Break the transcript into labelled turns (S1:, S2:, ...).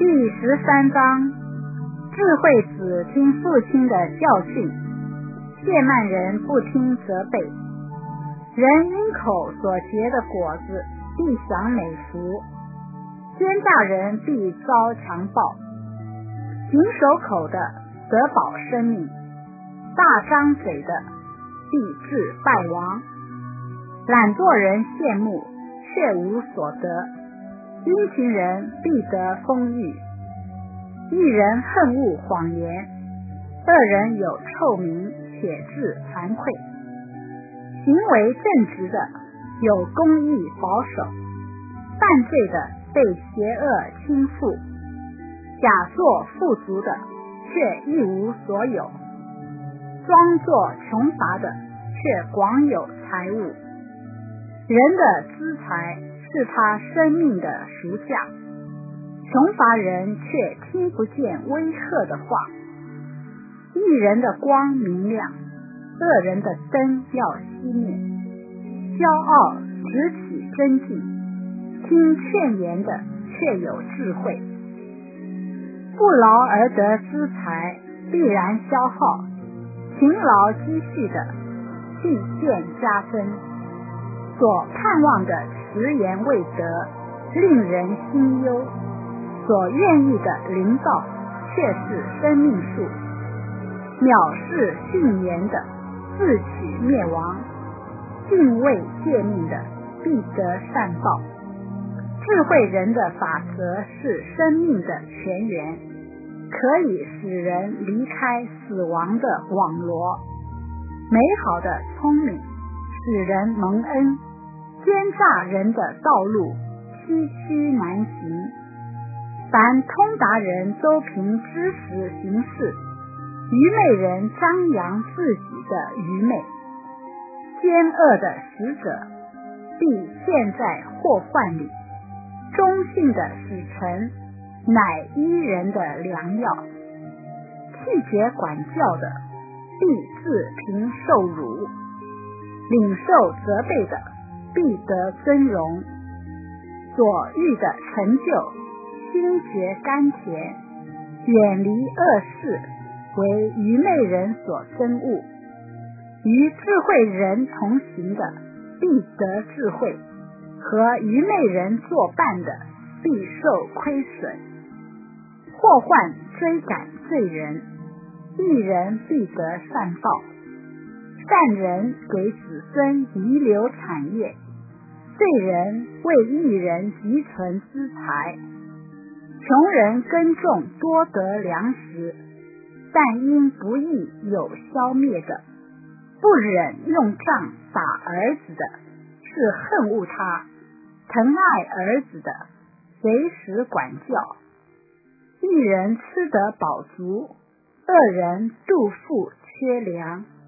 S1: 第13章，智慧子听父亲的教训，懈慢人不听责备。人因口所结的果子必享美福，奸诈人必遭强暴。谨守口的得保生命，大张嘴的必致败亡。懒惰人羡慕却无所得，殷勤人必得丰裕。一人恨恶谎言，二人有臭名且自惭愧。行为正直的有公义保守，犯罪的被邪恶倾覆。假作富足的却一无所有，装作穷乏的却广有财物。人的资财是他生命的赎价，穷乏人却听不见威吓的话。一人的光明亮，恶人的灯要熄灭。骄傲直起真境，听劝言的却有智慧。不劳而得资财必然消耗，勤劳积蓄的必见加分。所盼望的迟延未得，令人心忧；所愿意的临到，却是生命树。藐视训言的，自取灭亡；敬畏诫命的，必得善报。智慧人的法则是生命的泉源，可以使人离开死亡的网罗。美好的聪明使人蒙恩，奸诈人的道路崎岖难行。凡通达人都凭知识行事，愚昧人张扬自己的愚昧。奸恶的使者必陷在祸患里，忠信的使臣乃医人的良药。气节管教的必自凭受辱，领受责备的必得尊荣。所欲的成就心觉甘甜，远离恶事为愚昧人所憎恶。与智慧人同行的必得智慧，和愚昧人作伴的必受亏损。祸患追赶罪人，义人必得善报。善人给子孙遗留产业，罪人为义人积存资财。穷人耕种多得粮食，但因不义有消灭的。不忍用杖打儿子的，是恨恶他；疼爱儿子的，随时管教。一人吃得饱足，恶人肚腹缺粮。